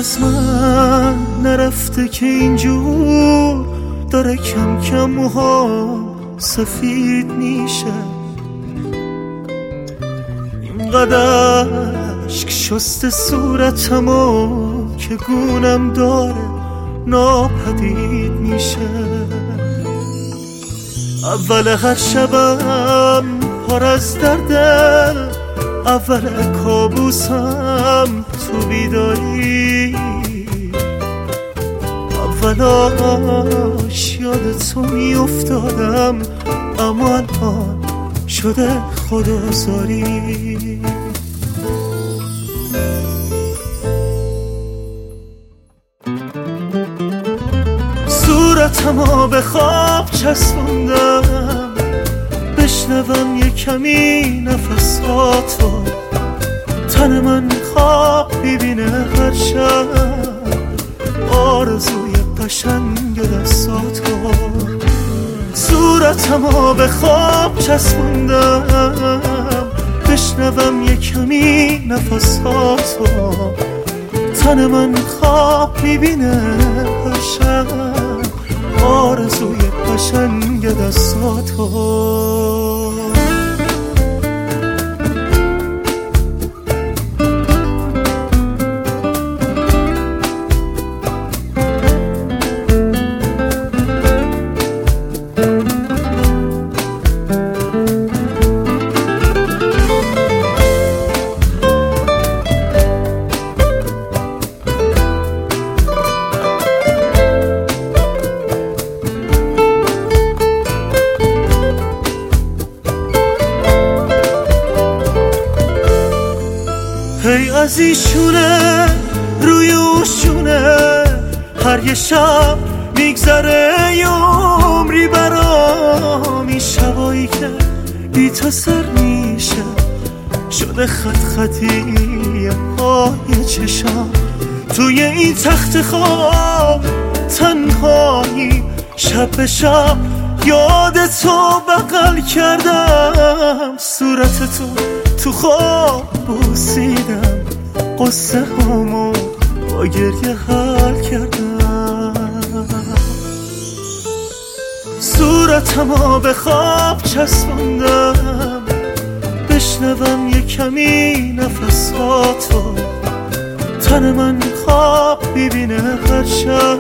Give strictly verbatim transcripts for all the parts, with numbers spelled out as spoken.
از من نرفته که اینجور داره کم کم موها سفید میشه. اینقدر اشک شسته صورتمو که گونم داره ناپدید میشه. اول هر شبم پر از درده، اول کابوسم تو بیداری، اولاش یاد تو می افتادم اما الان شده خدازاری. صورتمو به خواب چسبوندم بشنوم یه کمی نفساتو، تن من خواب میبینه هر شب آرزوی قشنگ دستاتو. صورتمو به خواب چسبوندم بشنوم یه کمی نفساتو، تن من خواب میبینه هر شب آرزوی قشنگ دستاتو. هی از ایشونه روی اوشونه هر یه شب میگذره یه عمری برام. این شبایی که بی تو سر میشه شده خط خطی پای چشم. توی این تخت خواب تنهایی شب به شب یاد تو بغل کردم. صورت تو تو خواب بوسیدم، قصه همو با گریه حل کردم. صورتمو به خواب چسبوندم بشنوم یه کمی نفساتو، تن من خواب میبینه هر شب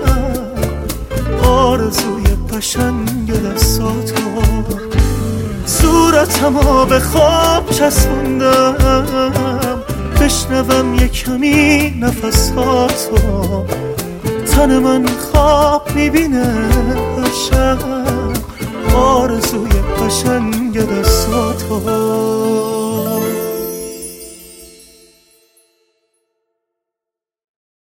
آرزوی قشنگ دستاتو. صورتمو به خواب چسبوندم بشنوم یه کمی نفساتو، تن من خواب میبینه هر شب